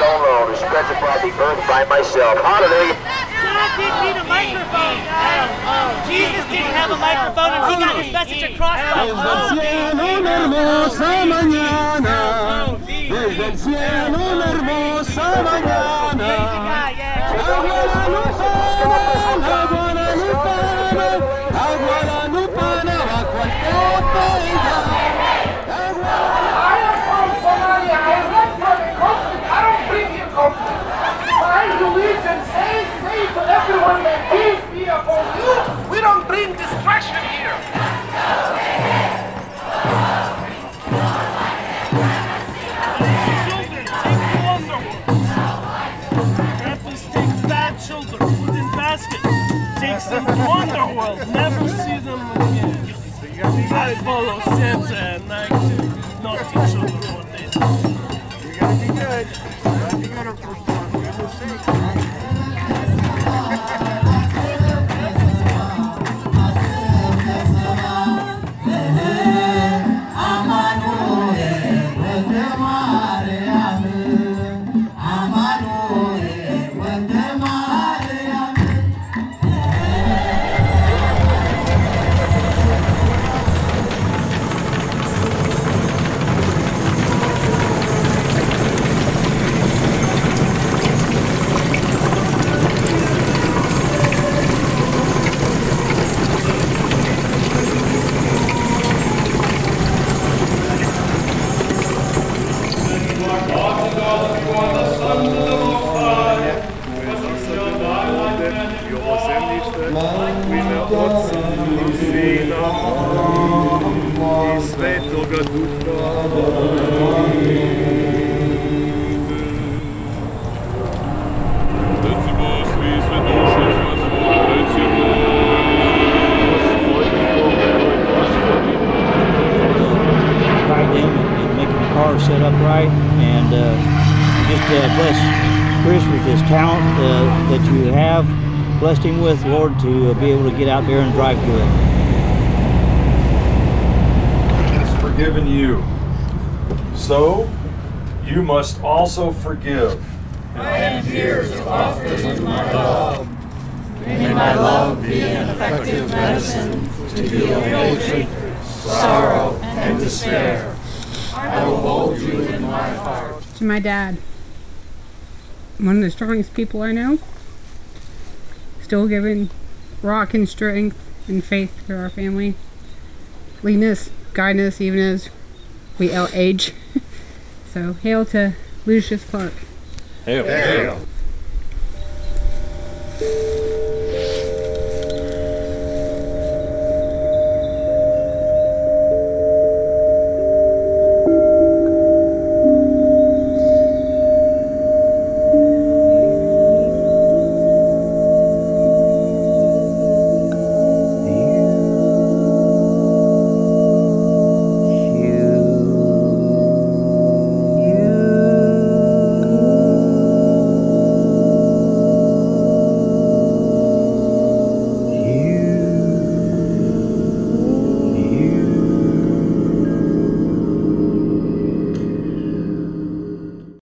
alone, who spreads abroad the earth by myself. Hallelujah. God didn't need a microphone, guys. Jesus didn't have a microphone and he got his message across by everyone may peace be upon you. We don't bring distraction here. Children, take the Wonderworld. Grandpas take bad children, put in basket. Takes them to Wonderworld, never see them again. I follow Santa and I do not teach children what they do. You gotta be good. You gotta be good for goodness sake. Set up right, and just bless Chris with his talent that you have blessed him with, Lord, to be able to get out there and drive good. He has forgiven you, so you must also forgive. I am here to offer you my love. May my love be an effective medicine to heal hatred, sorrow, and despair. I will hold you in my heart. To my dad, one of the strongest people I know, still giving rock and strength and faith to our family, leading us, guiding us even as we age. So hail to Lucius Clark. Hail. Hail.